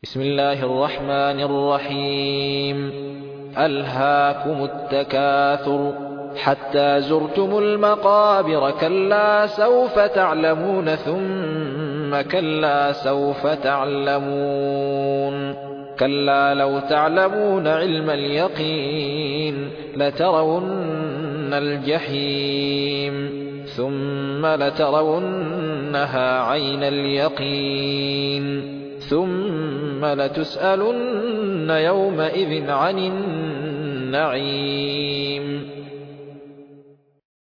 بسم الله الرحمن الرحيم. ألهاكم التكاثر حتى زرتم المقابر، كلا سوف تعلمون ثم كلا سوف تعلمون، كلا لو تعلمون علم اليقين لترون الجحيم ثم لترونها عين اليقين ثم لتسألن يومئذ عن النعيم.